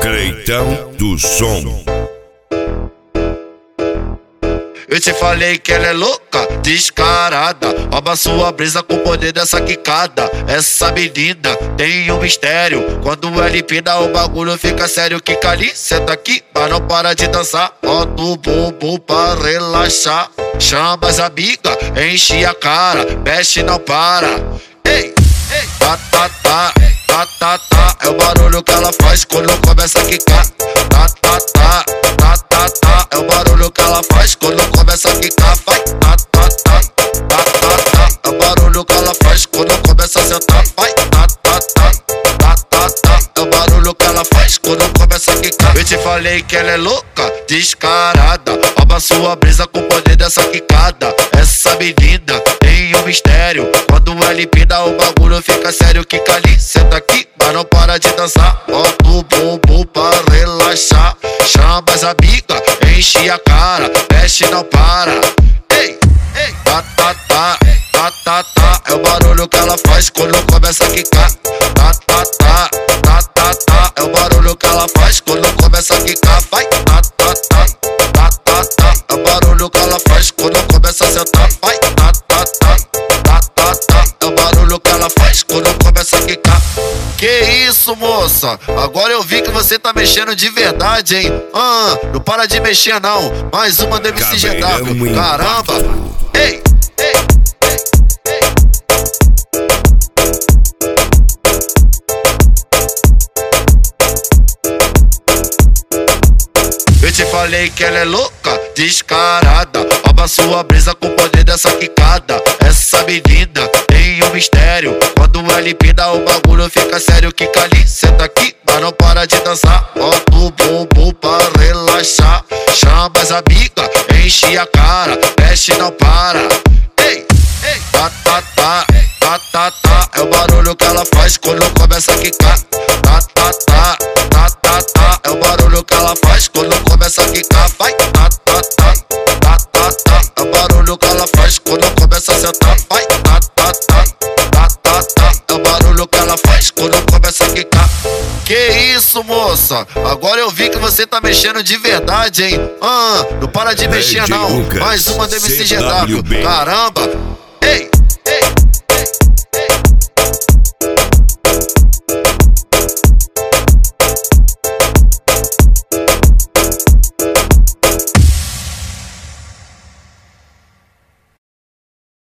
Cleitão do Som. Eu te falei que ela é louca, descarada. Rouba sua brisa com o poder dessa quicada. Essa menina tem um mistério. Quando ela empina o bagulho fica sério. Quica ali, senta aqui, mas não para de dançar. Bota o bumbum pra relaxar. Chama as amigas, enche a cara. Mexe, não para. Ei, ei, tá, tá, tá, tá, tá, tá. É o barulho que ela faz quando começa a quicar. Tá, tá, tá, tá, tá, tá. É o barulho que ela faz quando começa a quicar. Vai, tá, tá, tá, tá, tá, tá. É o barulho que ela faz quando começa a sentar. Vai, tá, tá, tá, tá, tá, tá. É o barulho que ela faz quando começa a quicar. Eu te falei que ela é louca, descarada. Rouba sua brisa com o poder dessa quicada. Essa menina tem um mistério. Quando ela empina o bagulho fica sério. Quica ali, senta aqui, mas não para de dançar. Bota o bumbum pra relaxar. Chama as amigas, enche a cara. Mexe, não para. Ei, ei, tá, tá, tá, tá, tá, tá. É o barulho que ela faz quando começa a quicar. Tá, tá, tá, tá, tá, tá. É o barulho que ela faz quando começa a quicar. Vai, tá, tá, tá, tá, tá, tá. É o barulho que ela faz quando começa a sentar. Vai, tá, tá, tá, tá, tá, tá. É o barulho que ela faz quando começa a quicar. Que isso, moça? Agora eu vi que você tá mexendo de verdade, hein? Não para de mexer não. Mais uma do MCGW. Caramba! Ei, ei, ei, ei. Eu te falei que ela é louca, descarada. Rouba sua brisa com o poder dessa quicada. Essa menina tem um mistério. Quando ela empina o bagulho fica sério. Quica ali, senta aqui, mas não para de dançar. Bota o bumbum pra relaxar. Chama as amigas, enche a cara. Mexe, não para. Ei, ei, tá, tá, tá, tá, tá, tá. É o barulho que ela faz quando começa a quicar. Tá, tá, tá, tá, tá, tá. É o barulho que ela faz quando começa a quicar. Vai, tá, tá, tá, tá, tá, tá. É o barulho que ela faz quando começa a sentar. Vai, tá, tá, tá, tá, tá, tá. É o barulho que ela faz quando começa a quicar. Que isso, moça? Agora eu vi que você tá mexendo de verdade, hein? Não para de mexer não. Mais uma do MCGW. Caramba!